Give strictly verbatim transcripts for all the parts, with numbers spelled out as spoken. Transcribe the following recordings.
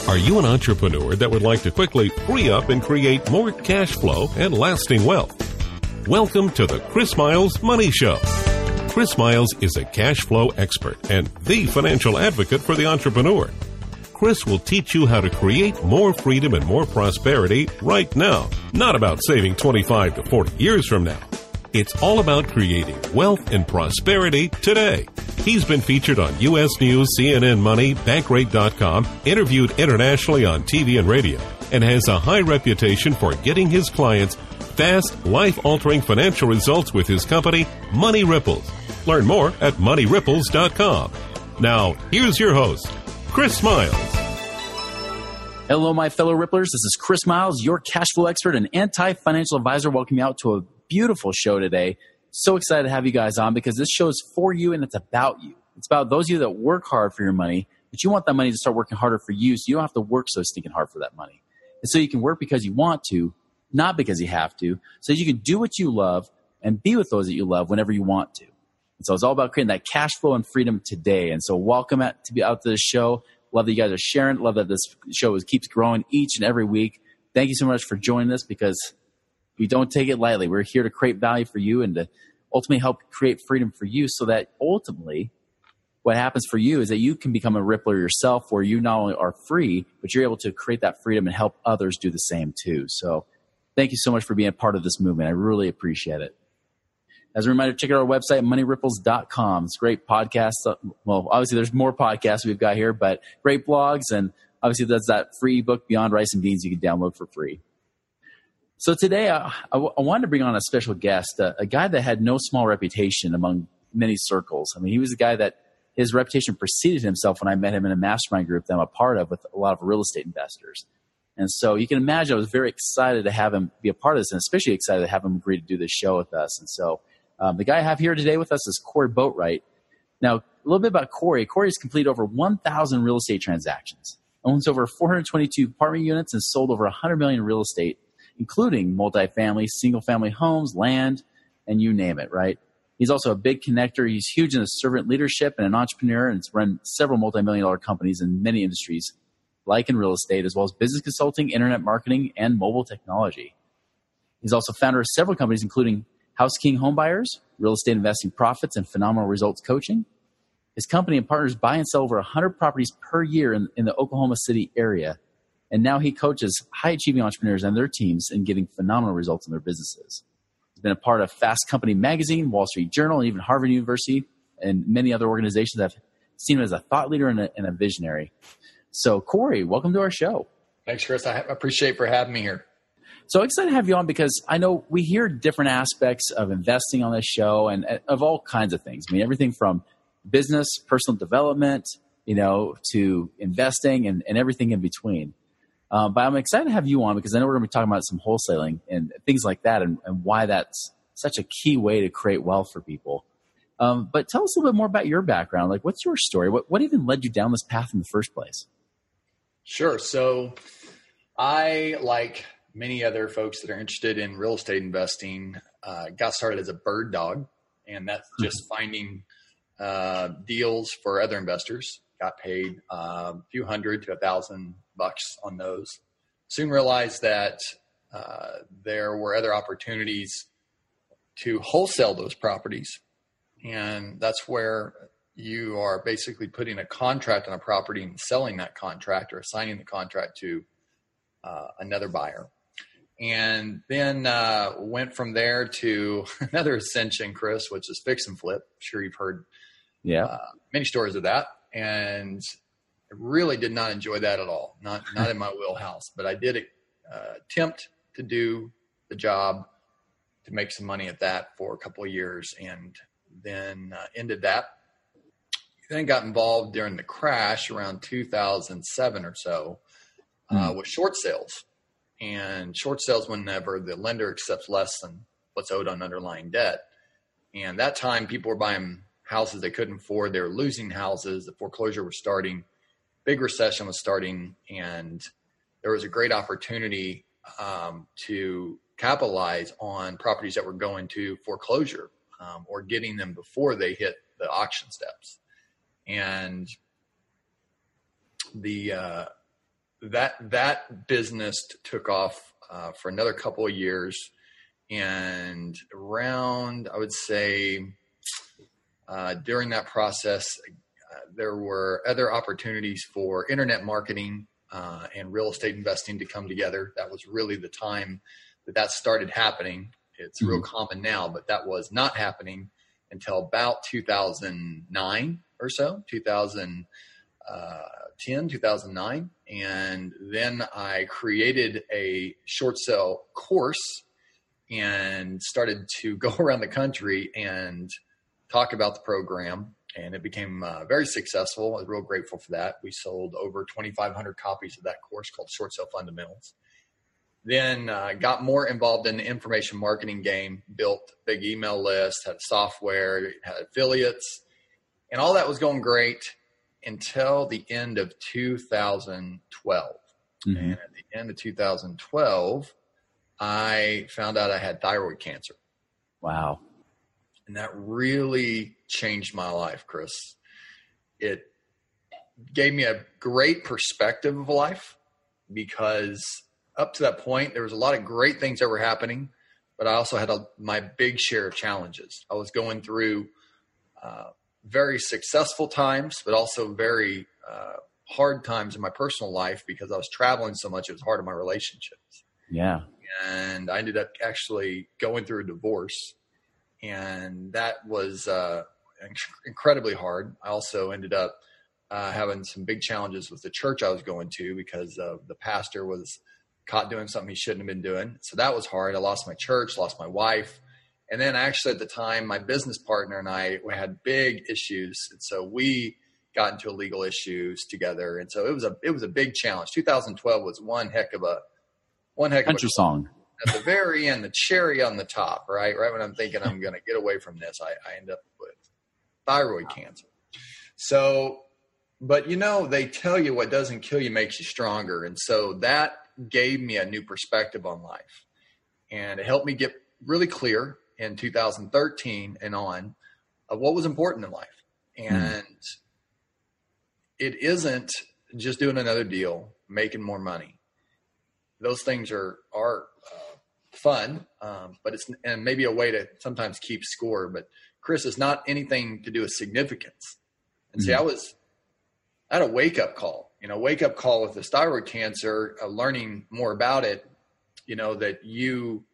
Are you an entrepreneur that would like to quickly free up and create more cash flow and lasting wealth? Welcome to the Chris Miles Money Show. Chris Miles is a cash flow expert and the financial advocate for the entrepreneur. Chris will teach you how to create more freedom and more prosperity right now. Not about saving twenty-five to forty years from now. It's all about creating wealth and prosperity today. He's been featured on U S News, C N N Money, Bankrate dot com, interviewed internationally on T V and radio, and has a high reputation for getting his clients fast, life-altering financial results with his company, Money Ripples. Learn more at money ripples dot com. Now, here's your host, Chris Miles. Hello, my fellow Ripplers. This is Chris Miles, your cash flow expert and anti-financial advisor, welcoming you out to a beautiful show today. So excited to have you guys on because this show is for you and it's about you. It's about those of you that work hard for your money, but you want that money to start working harder for you so you don't have to work so stinking hard for that money. And so you can work because you want to, not because you have to, so you can do what you love and be with those that you love whenever you want to. And so it's all about creating that cash flow and freedom today. And so welcome at, to be out to this show. Love that you guys are sharing. Love that this show is, keeps growing each and every week. Thank you so much for joining us because we don't take it lightly. We're here to create value for you and to ultimately help create freedom for you so that ultimately what happens for you is that you can become a Rippler yourself where you not only are free, but you're able to create that freedom and help others do the same too. So thank you so much for being a part of this movement. I really appreciate it. As a reminder, check out our website, money ripples dot com. It's a great podcast. Well, obviously there's more podcasts we've got here, but great blogs. And obviously that's that free book, Beyond Rice and Beans, you can download for free. So today I, I, I wanted to bring on a special guest, a, a guy that had no small reputation among many circles. I mean, he was a guy that his reputation preceded himself when I met him in a mastermind group that I'm a part of with a lot of real estate investors. And so you can imagine I was very excited to have him be a part of this and especially excited to have him agree to do this show with us. And so um, the guy I have here today with us is Corey Boatwright. Now, a little bit about Corey. Corey has completed over one thousand real estate transactions, owns over four hundred twenty-two apartment units, and sold over one hundred million dollars in real estate, including multifamily, single-family homes, land, and you name it, right? He's also a big connector. He's huge in his servant leadership and an entrepreneur and has run several multi-million dollar companies in many industries, like in real estate, as well as business consulting, internet marketing, and mobile technology. He's also founder of several companies, including House King Homebuyers, Real Estate Investing Profits, and Phenomenal Results Coaching. His company and partners buy and sell over one hundred properties per year in, in the Oklahoma City area. And now he coaches high-achieving entrepreneurs and their teams in getting phenomenal results in their businesses. He's been a part of Fast Company Magazine, Wall Street Journal, and even Harvard University, and many other organizations that have seen him as a thought leader and a, and a visionary. So, Corey, welcome to our show. Thanks, Chris. I appreciate for having me here. So excited to have you on because I know we hear different aspects of investing on this show and uh, of all kinds of things. I mean, everything from business, personal development, you know, to investing and, and everything in between. Um, but I'm excited to have you on because I know we're going to be talking about some wholesaling and things like that and, and why that's such a key way to create wealth for people. Um, but tell us a little bit more about your background. Like, what's your story? What, what even led you down this path in the first place? Sure. So I, like many other folks that are interested in real estate investing, uh, got started as a bird dog, and that's just finding uh, deals for other investors. Got paid uh, a few hundred to a thousand bucks on those. Soon realized that uh, there were other opportunities to wholesale those properties. And that's where you are basically putting a contract on a property and selling that contract or assigning the contract to uh, another buyer. And then uh, went from there to another ascension, Chris, which is fix and flip. I'm sure you've heard yeah. uh, many stories of that. And I really did not enjoy that at all. Not not in my wheelhouse, but I did uh, attempt to do the job to make some money at that for a couple of years, and then uh, ended that. Then got involved during the crash around two thousand seven or so uh, mm. with short sales. And short sales whenever the lender accepts less than what's owed on underlying debt. And that time people were buying houses they couldn't afford. They were losing houses. The foreclosure was starting. Big recession was starting. And there was a great opportunity um, to capitalize on properties that were going to foreclosure um, or getting them before they hit the auction steps. And the uh, that, that business t- took off uh, for another couple of years. And around, I would say, uh, during that process, uh, there were other opportunities for internet marketing uh, and real estate investing to come together. That was really the time that that started happening. It's real common now, but that was not happening until about two thousand nine or so, two thousand ten, two thousand nine. And then I created a short sale course and started to go around the country and talk about the program. And it became uh, very successful. I was real grateful for that. We sold over twenty-five hundred copies of that course called Short Sale Fundamentals. Then uh, got more involved in the information marketing game, built a big email list, had software, had affiliates, and all that was going great until the end of two thousand twelve. Mm-hmm. And at the end of two thousand twelve, I found out I had thyroid cancer. Wow. And that really changed my life, Chris. It gave me a great perspective of life because up to that point, there was a lot of great things that were happening, but I also had a, my big share of challenges. I was going through uh, very successful times, but also very uh, hard times in my personal life because I was traveling so much. It was hard in my relationships. Yeah. And I ended up actually going through a divorce, and that was uh, incredibly hard. I also ended up uh, having some big challenges with the church I was going to because uh, the pastor was caught doing something he shouldn't have been doing. So that was hard. I lost my church, lost my wife. And then actually at the time, my business partner and I we had big issues. And so we got into legal issues together. And so it was a, it was a big challenge. two thousand twelve was one heck of a, one heck country of a song. At the very end, the cherry on the top, right? Right when I'm thinking I'm going to get away from this, I, I end up with thyroid cancer. So, but you know, they tell you what doesn't kill you makes you stronger. And so that gave me a new perspective on life, and it helped me get really clear in two thousand thirteen and on of what was important in life. And mm. it isn't just doing another deal, making more money. Those things are, are uh, fun, um, but it's, and maybe a way to sometimes keep score, but Chris, it's not anything to do with significance. And mm. see, I was, I had a wake up call. You know, wake up call with this thyroid cancer, uh, learning more about it, you know, that you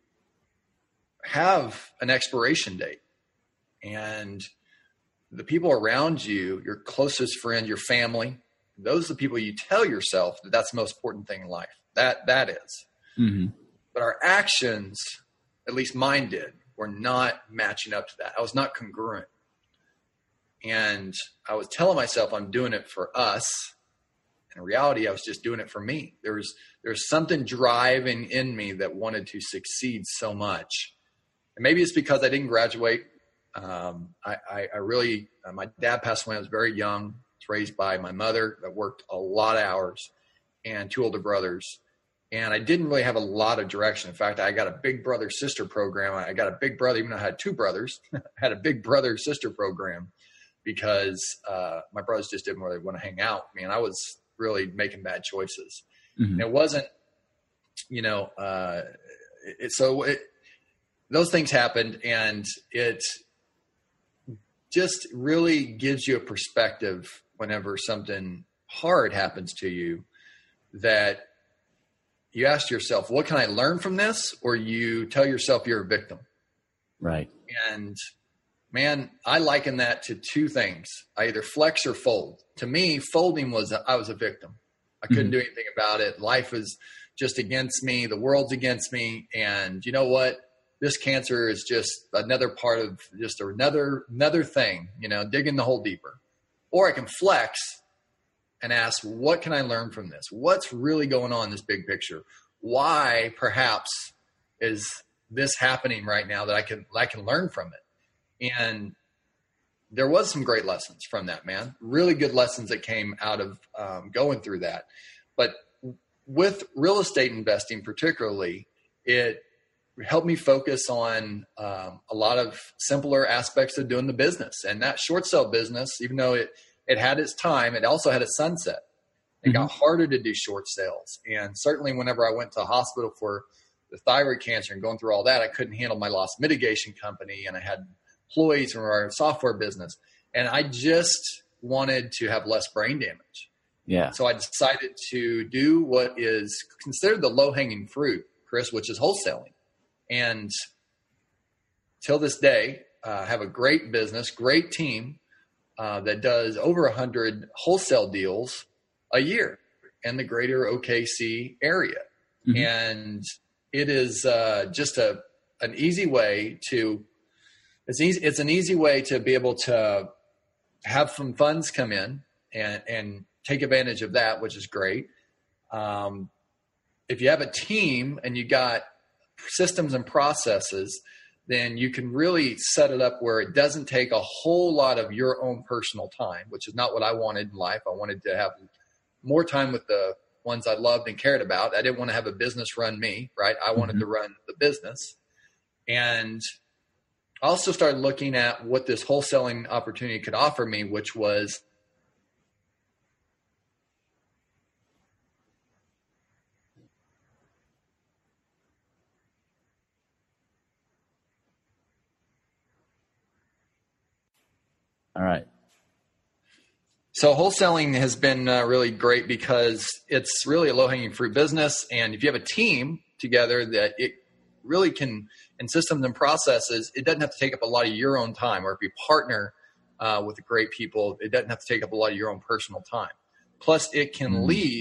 have an expiration date, and the people around you, your closest friend, your family, those are the people you tell yourself that that's the most important thing in life. That, that is. Mm-hmm. But our actions, at least mine did, were not matching up to that. I was not congruent. And I was telling myself I'm doing it for us. In reality, I was just doing it for me. There was there's something driving in me that wanted to succeed so much. And maybe it's because I didn't graduate. Um, I, I, I really, uh, my dad passed away when I was very young. I was raised by my mother that worked a lot of hours and two older brothers. And I didn't really have a lot of direction. In fact, I got a big brother sister program. I got a big brother, even though I had two brothers, I had a big brother sister program because uh, my brothers just didn't really want to hang out. I mean, I was really making bad choices. Mm-hmm. And it wasn't, you know, uh, it, so it, those things happened, and it just really gives you a perspective whenever something hard happens to you, that you ask yourself, what can I learn from this? Or you tell yourself you're a victim. Right. And man, I liken that to two things. I either flex or fold. To me, folding was I was a victim. I couldn't mm-hmm. do anything about it. Life was just against me. The world's against me. And you know what? This cancer is just another part of just another, another thing, you know, digging the hole deeper. Or I can flex and ask, what can I learn from this? What's really going on in this big picture? Why perhaps is this happening right now that I can, I can learn from it? And there was some great lessons from that, man. Really good lessons that came out of um, going through that. But with real estate investing particularly, it helped me focus on um, a lot of simpler aspects of doing the business. And that short sale business, even though it, it had its time, it also had a sunset. It Mm-hmm. got harder to do short sales. And certainly whenever I went to the hospital for the thyroid cancer and going through all that, I couldn't handle my loss mitigation company, and I had employees from our software business. And I just wanted to have less brain damage. Yeah. So I decided to do what is considered the low-hanging fruit, Chris, which is wholesaling. And till this day, I uh, have a great business, great team uh, that does over one hundred wholesale deals a year in the greater O K C area. Mm-hmm. And it is uh, just a an easy way to it's easy it's an easy way to be able to have some funds come in and and take advantage of that, which is great. Um, if you have a team and you got systems and processes, then you can really set it up where it doesn't take a whole lot of your own personal time, which is not what I wanted in life. I wanted to have more time with the ones I loved and cared about. I didn't want to have a business run me, right? I wanted mm-hmm. to run the business. And I also started looking at what this wholesaling opportunity could offer me, which was all right. So wholesaling has been uh, really great because it's really a low-hanging fruit business. And if you have a team together that it really can, and systems and processes, it doesn't have to take up a lot of your own time. Or if you partner uh, with great people, it doesn't have to take up a lot of your own personal time. Plus, it can mm. lead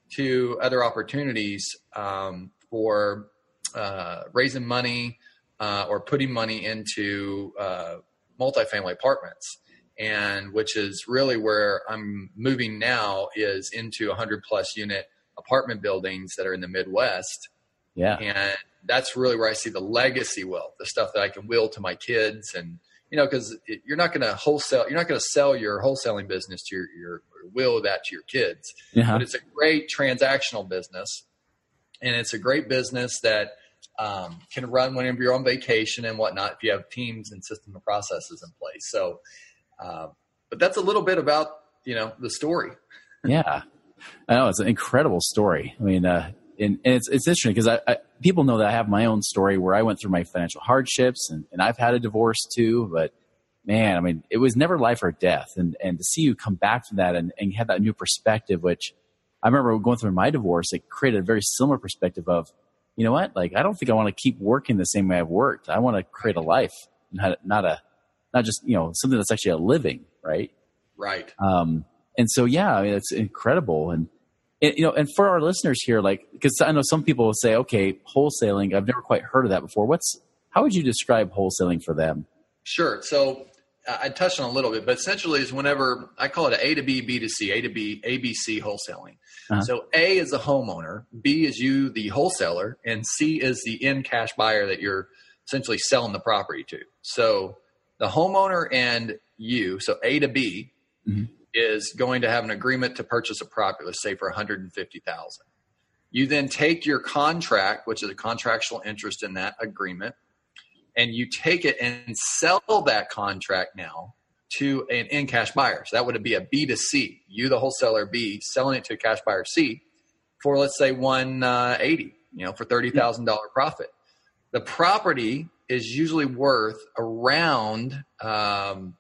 to other opportunities um, for uh, raising money uh, or putting money into uh, multifamily apartments. And which is really where I'm moving now, is into one hundred plus unit apartment buildings that are in the Midwest. Yeah. And that's really where I see the legacy wealth, the stuff that I can will to my kids. And, you know, because you're not going to wholesale, you're not going to sell your wholesaling business to your, your or will that to your kids. Uh-huh. But it's a great transactional business. And it's a great business that um, can run whenever you're on vacation and whatnot, if you have teams and system and processes in place. So, Uh, but that's a little bit about, you know, the story. Yeah, I know, it's an incredible story. I mean, uh, and, and it's, it's interesting because I, I, people know that I have my own story where I went through my financial hardships and, and I've had a divorce too, but man, I mean, it was never life or death. And, and to see you come back from that and, and have that new perspective, which I remember going through my divorce, it created a very similar perspective of, you know what, like, I don't think I want to keep working the same way I've worked. I want to create a life, not, not a, not just, you know, something that's actually a living, right? Right. Um, and so, yeah, I mean, it's incredible. And, it, you know, and for our listeners here, like, because I know some people will say, okay, wholesaling, I've never quite heard of that before. What's, how would you describe wholesaling for them? Sure. So uh, I touched on a little bit, but essentially is whenever I call it a A to B, B to C, A to B, A B C wholesaling. Uh-huh. So A is a homeowner, B is you, the wholesaler, and C is the end cash buyer that you're essentially selling the property to. So the homeowner and you, so A to B, mm-hmm. is going to have an agreement to purchase a property, let's say for one hundred fifty thousand dollars. You then take your contract, which is a contractual interest in that agreement, and you take it and sell that contract now to an in cash buyer. So that would be a B to C. You, the wholesaler B, selling it to a cash buyer C for, let's say, one hundred eighty thousand dollars, you know, for thirty thousand dollars profit. The property is usually worth around, um,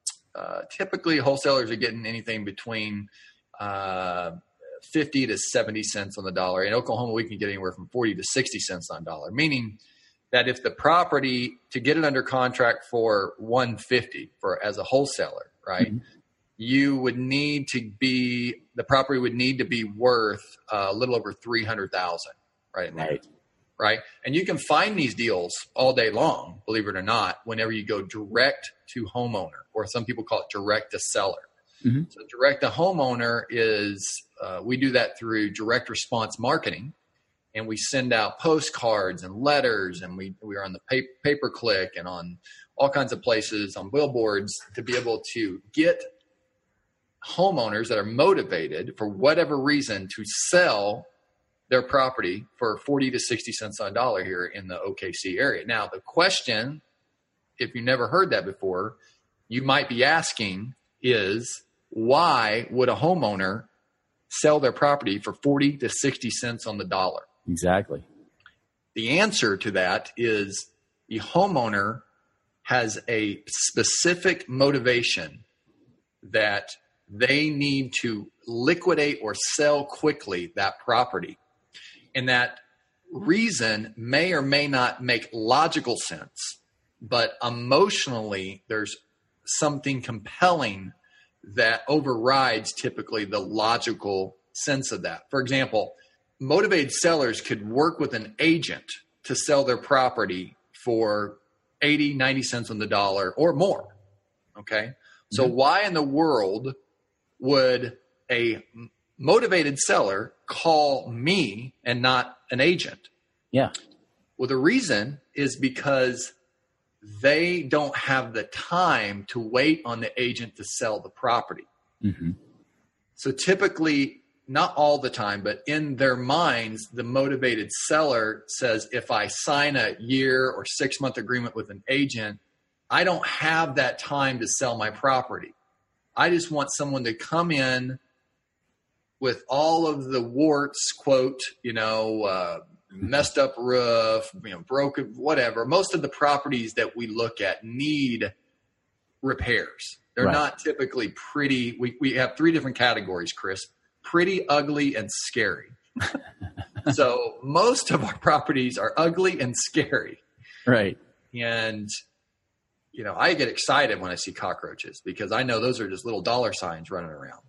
uh, typically wholesalers are getting anything between uh, fifty to seventy cents on the dollar. In Oklahoma, we can get anywhere from forty to sixty cents on the dollar, meaning that if the property, to get it under contract for one hundred fifty for as a wholesaler, right, mm-hmm. you would need to be, the property would need to be worth uh, a little over three hundred thousand dollars right in there. Right. Right. And you can find these deals all day long, believe it or not, whenever you go direct to homeowner, or some people call it direct to seller. Mm-hmm. So direct to homeowner is, uh, we do that through direct response marketing, and we send out postcards and letters, and we, we are on the pay, pay-per-click and on all kinds of places on billboards to be able to get homeowners that are motivated for whatever reason to sell their property for forty to sixty cents on a dollar here in the O K C area. Now, the question, if you never heard that before, you might be asking is, why would a homeowner sell their property for forty to sixty cents on the dollar. Exactly. The answer to that is the homeowner has a specific motivation that they need to liquidate or sell quickly that property. And that reason may or may not make logical sense, but emotionally there's something compelling that overrides typically the logical sense of that. For example, motivated sellers could work with an agent to sell their property for eighty, ninety cents on the dollar or more. Okay. Mm-hmm. So why in the world would a motivated seller call me and not an agent? Yeah. Well, the reason is because they don't have the time to wait on the agent to sell the property. Mm-hmm. So typically, not all the time, but in their minds, the motivated seller says, if I sign a year or six month agreement with an agent, I don't have that time to sell my property. I just want someone to come in with all of the warts, quote, you know, uh, messed up roof, you know, broken, whatever. Most of the properties that we look at need repairs. They're right. not typically pretty. We, we have three different categories, Chris: pretty, ugly, and scary. So most of our properties are ugly and scary. Right. And, you know, I get excited when I see cockroaches because I know those are just little dollar signs running around.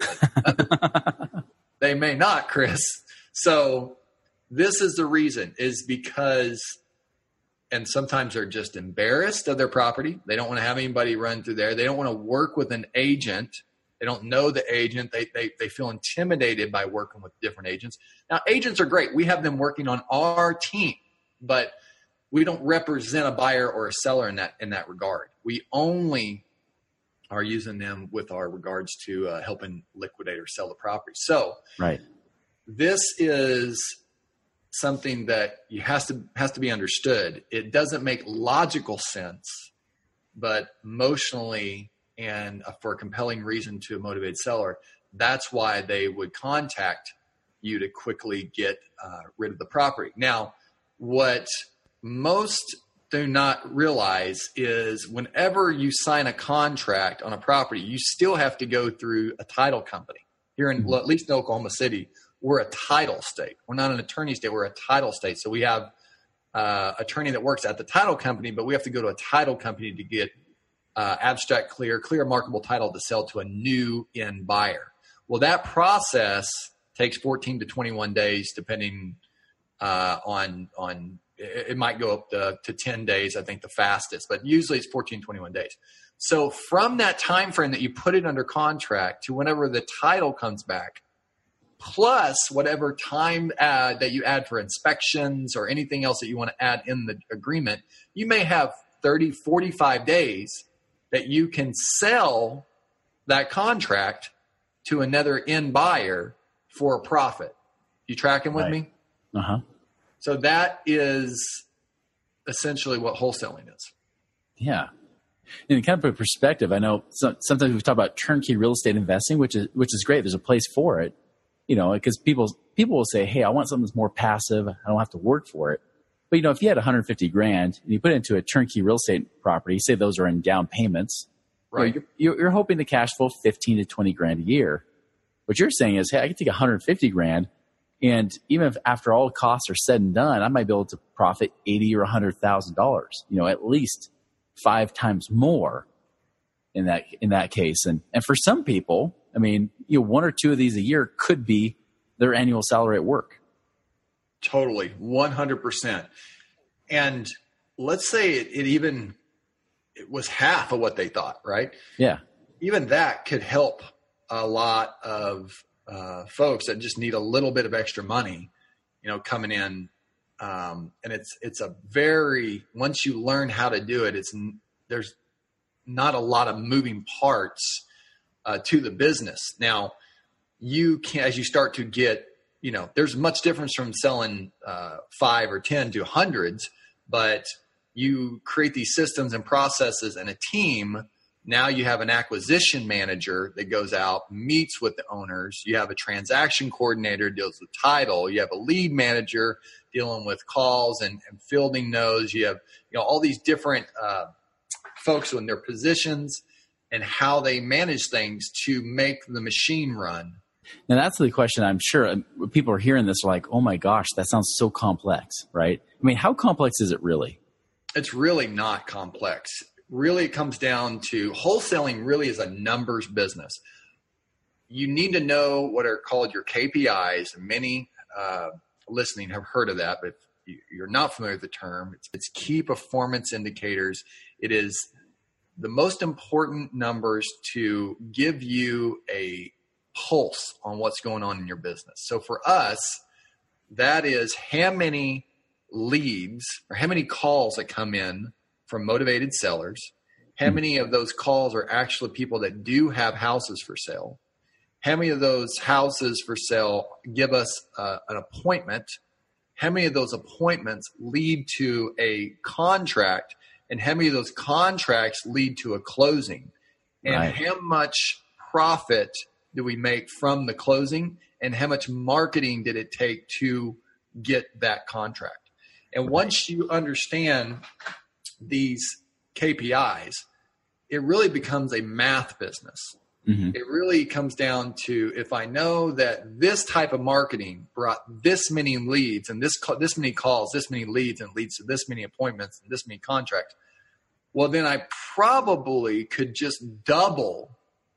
But they may not, Chris. So this is the reason, is because, and sometimes they're just embarrassed of their property. They don't want to have anybody run through there. They don't want to work with an agent. They don't know the agent. They, they, they feel intimidated by working with different agents. Now, agents are great. We have them working on our team, but we don't represent a buyer or a seller in that, in that regard. We only are using them with our regards to uh, helping liquidate or sell the property. So right. This is something that you has to has to be understood. It doesn't make logical sense, but emotionally and for a compelling reason to a motivated seller, that's why they would contact you to quickly get uh, rid of the property. Now, what most do not realize is whenever you sign a contract on a property, you still have to go through a title company. Here in, well, at least in Oklahoma City, we're a title state. We're not an attorney state. We're a title state. So we have uh, attorney that works at the title company, but we have to go to a title company to get uh, abstract clear, clear marketable title to sell to a new end buyer. Well, that process takes fourteen to twenty-one days, depending uh, on, on it, it might go up to, to ten days, I think the fastest, but usually it's fourteen, twenty-one days. So from that time frame that you put it under contract to whenever the title comes back, plus whatever time add that you add for inspections or anything else that you want to add in the agreement, you may have thirty, forty-five days that you can sell that contract to another end buyer for a profit. You tracking with right. me? Uh-huh. So that is essentially what wholesaling is. Yeah. And kind of put perspective, I know some, sometimes we talk about turnkey real estate investing, which is which is great. There's a place for it. You know, because people people will say, hey, I want something that's more passive. I don't have to work for it. But, you know, if you had one hundred fifty grand and you put it into a turnkey real estate property, say those are in down payments, right? You know, you're, you're hoping to cash flow fifteen to twenty grand a year. What you're saying is, hey, I can take one hundred fifty grand, and even if after all costs are said and done, I might be able to profit eighty or one hundred thousand dollars. You know, at least five times more in that in that case. And and for some people, I mean, you know, one or two of these a year could be their annual salary at work. Totally, one hundred percent. And let's say it, it even it was half of what they thought, right? Yeah. Even that could help a lot of uh, folks that just need a little bit of extra money, you know, coming in. Um, and it's it's a very, once you learn how to do it, it's there's not a lot of moving parts uh, to the business. Now, you can, as you start to get, you know, there's much difference from selling uh, five or ten to hundreds, but you create these systems and processes and a team Now you have an acquisition manager that goes out, meets with the owners. You have a transaction coordinator deals with title. You have a lead manager dealing with calls and, and fielding those. You have, you know, all these different uh, folks in their positions and how they manage things to make the machine run. Now that's the question. I'm sure people are hearing this like, oh my gosh, that sounds so complex, right? I mean, how complex is it really? It's really not complex. Really, it comes down to wholesaling really is a numbers business. You need to know what are called your K P Is. Many uh, listening have heard of that, but if you're not familiar with the term, it's, it's key performance indicators. It is the most important numbers to give you a pulse on what's going on in your business. So for us, that is how many leads or how many calls that come in from motivated sellers, how many of those calls are actually people that do have houses for sale, how many of those houses for sale give us uh, an appointment, how many of those appointments lead to a contract, and how many of those contracts lead to a closing, and right. how much profit do we make from the closing, and how much marketing did it take to get that contract. And once you understand these K P Is, it really becomes a math business. Mm-hmm. It really comes down to, if I know that this type of marketing brought this many leads and this this many calls, this many leads, and leads to this many appointments and this many contracts, well, then I probably could just double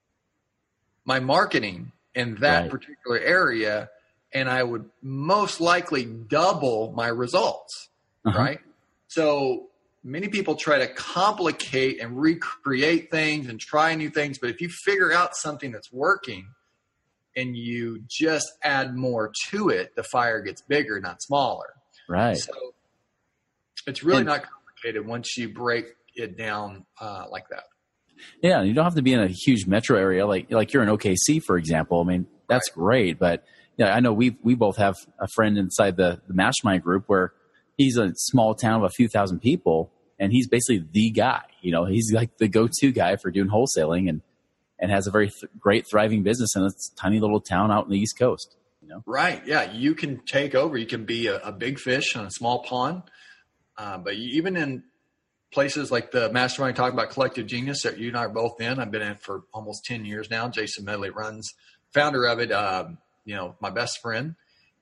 my marketing in that right. particular area, and I would most likely double my results, uh-huh. right? So many people try to complicate and recreate things and try new things, but if you figure out something that's working and you just add more to it, the fire gets bigger, not smaller. Right. So it's really and, not complicated once you break it down uh, like that. Yeah, you don't have to be in a huge metro area like like you're in O K C, for example. I mean, that's right. great, but yeah, I know we we both have a friend inside the, the mastermind group where he's a small town of a few thousand people, and he's basically the guy. You know, he's like the go-to guy for doing wholesaling, and and has a very th- great thriving business in a tiny little town out in the East Coast. You know, right? Yeah, you can take over. You can be a, a big fish on a small pond, uh, but you, even in places like the mastermind talking about Collective Genius that you and I are both in. I've been in it for almost ten years now. Jason Medley runs, founder of it. Um, you know, my best friend.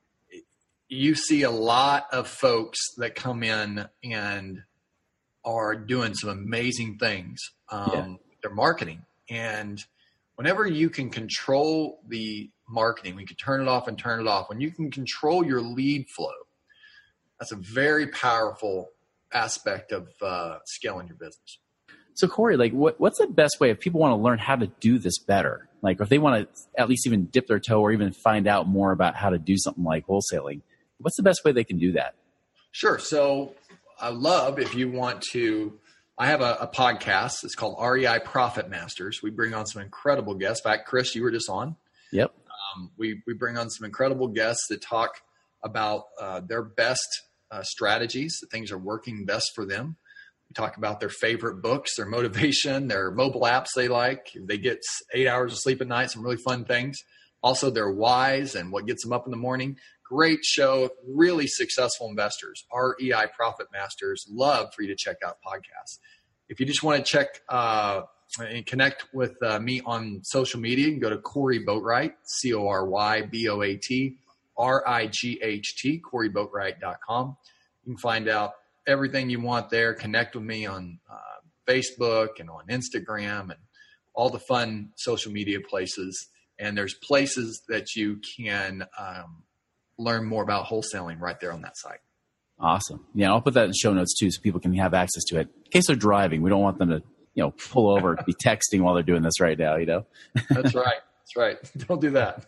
You see a lot of folks that come in and are doing some amazing things. Um, yeah. They're marketing. And whenever you can control the marketing, we can turn it off and turn it off. When you can control your lead flow, that's a very powerful aspect of uh, scaling your business. So Corey, like what, what's the best way if people want to learn how to do this better? Like if they want to at least even dip their toe or even find out more about how to do something like wholesaling, what's the best way they can do that? Sure. So I love if you want to, I have a, a podcast. It's called R E I Profit Masters. We bring on some incredible guests. In fact, Chris, you were just on. Yep. Um, we, we bring on some incredible guests that talk about uh, their best uh, strategies, the things that are working best for them. We talk about their favorite books, their motivation, their mobile apps they like. They get eight hours of sleep at night, some really fun things. Also their whys and what gets them up in the morning. Great show, really successful investors. R E I Profit Masters. Love for you to check out podcasts. If you just want to check uh, and connect with uh, me on social media, you can go to Corey Boatwright, C O R Y B O A T R I G H T, Corey Boatwright dot com. You can find out everything you want there. Connect with me on uh, Facebook and on Instagram and all the fun social media places. And there's places that you can um, learn more about wholesaling right there on that site. Awesome. Yeah, I'll put that in show notes too so people can have access to it. In case they're driving, we don't want them to, you know, pull over, be texting while they're doing this right now, you know? That's right. That's right. Don't do that.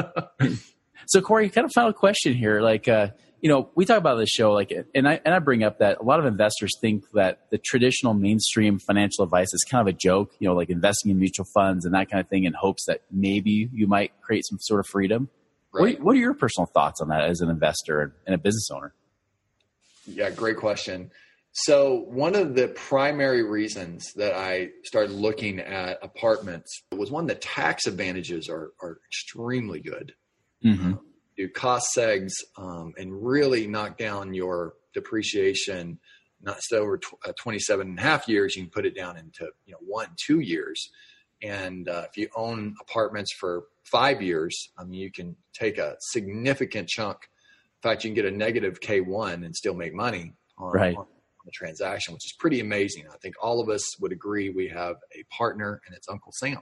So Corey, kind of final question here. Like, uh, you know, we talk about this show, like, and I, and I bring up that a lot of investors think that the traditional mainstream financial advice is kind of a joke, you know, like investing in mutual funds and that kind of thing in hopes that maybe you might create some sort of freedom. Right. What, what are your personal thoughts on that as an investor and a business owner? Yeah, great question. So one of the primary reasons that I started looking at apartments was, one, the tax advantages are, are extremely good. Mm-hmm. Do cost segs um, and really knock down your depreciation. Not so over tw- uh, twenty-seven and a half years, you can put it down into, you know, one, two years. And uh, if you own apartments for five years, I mean, you can take a significant chunk. In fact, you can get a negative K one and still make money on, right. on the transaction, which is pretty amazing. I think all of us would agree we have a partner, and it's Uncle Sam.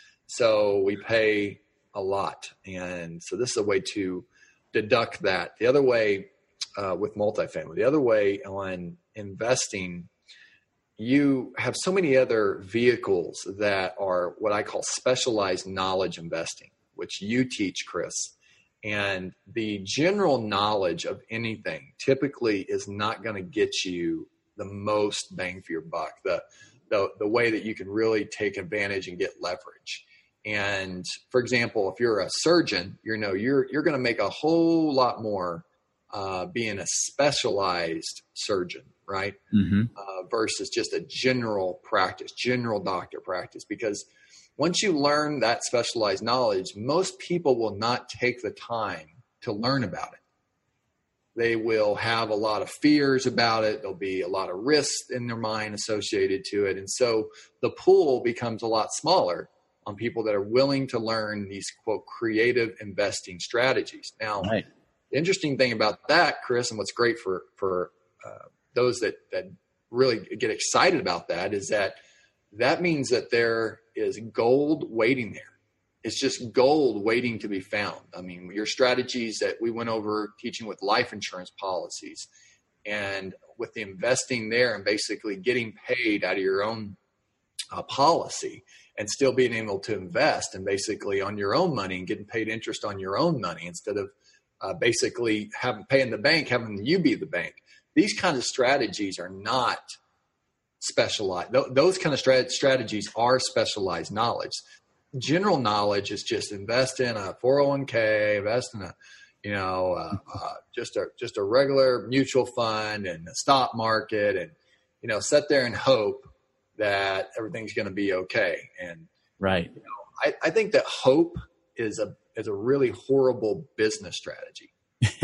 So we pay a lot. And so this is a way to deduct that. The other way uh, with multifamily, the other way on investing, you have so many other vehicles that are what I call specialized knowledge investing, which you teach, Chris. And the general knowledge of anything typically is not going to get you the most bang for your buck, the, the, the way that you can really take advantage and get leverage. And for example, if you're a surgeon, you know, you're, you're going to make a whole lot more uh, being a specialized surgeon, right? Mm-hmm. Uh, versus just a general practice, general doctor practice. Because once you learn that specialized knowledge, most people will not take the time to learn about it. They will have a lot of fears about it. There'll be a lot of risks in their mind associated to it. And so the pool becomes a lot smaller on people that are willing to learn these, quote, creative investing strategies. Now, right. The interesting thing about that, Chris, and what's great for, for uh, those that, that really get excited about that, is that that means that there is gold waiting there. It's just gold waiting to be found. I mean, your strategies that we went over teaching with life insurance policies and with the investing there and basically getting paid out of your own uh, policy and still being able to invest and basically on your own money and getting paid interest on your own money instead of uh, basically having paying the bank, having you be the bank. These kinds of strategies are not specialized. Th- those kind of strat- strategies are specialized knowledge. General knowledge is just invest in a four oh one k, invest in a, you know, uh, uh, just a just a regular mutual fund and the stock market, and you know, sit there and hope that everything's going to be okay. And right, you know, I, I think that hope is a is a really horrible business strategy.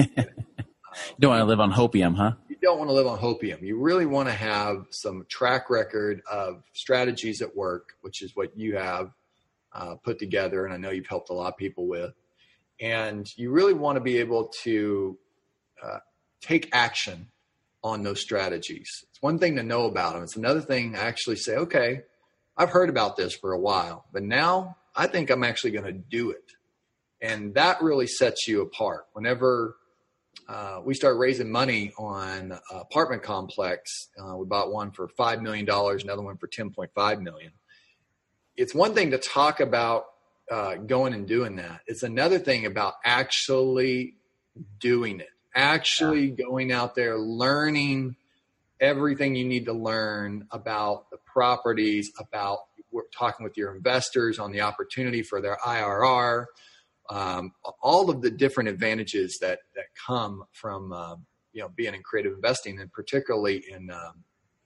You don't want to live on hopium, huh? You don't want to live on hopium. You really want to have some track record of strategies at work, which is what you have uh, put together, and I know you've helped a lot of people with. And you really want to be able to uh, take action on those strategies. It's one thing to know about them. It's another thing to actually say, okay, I've heard about this for a while, but now I think I'm actually going to do it. And that really sets you apart. Whenever uh, we start raising money on an apartment complex, uh, we bought one for five million dollars, another one for ten point five million dollars. It's one thing to talk about uh, going and doing that. It's another thing about actually doing it, actually going out there, learning everything you need to learn about the properties, about we're talking with your investors on the opportunity for their I R R, um, all of the different advantages that, that come from, uh, you know, being in creative investing, and particularly in, um,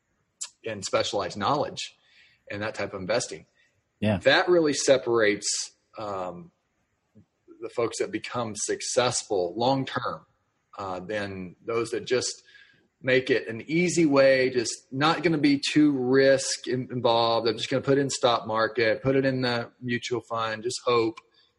in specialized knowledge and that type of investing. Yeah. That really separates um, the folks that become successful long-term uh, than those that just make it an easy way, just not going to be too risk in, involved. I'm just going to put it in stock market, put it in the mutual fund, just hope.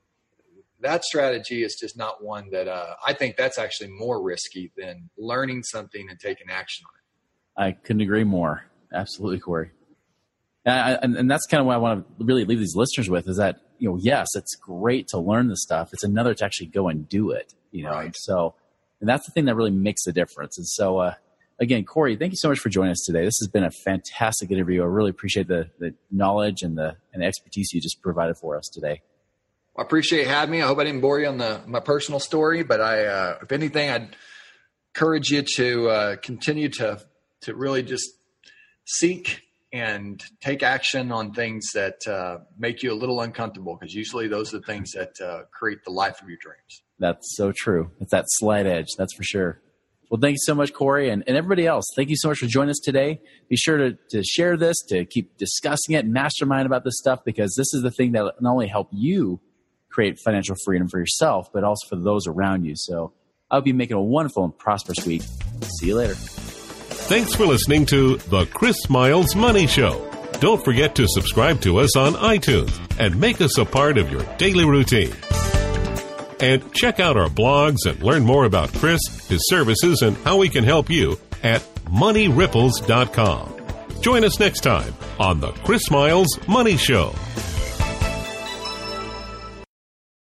That strategy is just not one that uh, I think that's actually more risky than learning something and taking action on it. I couldn't agree more. Absolutely, Corey. And, I, and, and that's kind of what I want to really leave these listeners with is that, you know, yes, it's great to learn the stuff. It's another to actually go and do it, you know. Right. And so, and that's the thing that really makes a difference. And so, uh, again, Corey, thank you so much for joining us today. This has been a fantastic interview. I really appreciate the, the knowledge and the, and the expertise you just provided for us today. I appreciate having me. I hope I didn't bore you on the my personal story, but I, uh, if anything, I'd encourage you to uh, continue to to really just seek and take action on things that uh, make you a little uncomfortable, because usually those are the things that uh, create the life of your dreams. That's so true. It's that slight edge. That's for sure. Well, thank you so much, Corey, and, and everybody else. Thank you so much for joining us today. Be sure to, to share this, to keep discussing it, mastermind about this stuff, because this is the thing that not only help you create financial freedom for yourself, but also for those around you. So I hope you make it a wonderful and prosperous week. See you later. Thanks for listening to The Chris Miles Money Show. Don't forget to subscribe to us on iTunes and make us a part of your daily routine. And check out our blogs and learn more about Chris, his services, and how we can help you at money ripples dot com. Join us next time on The Chris Miles Money Show.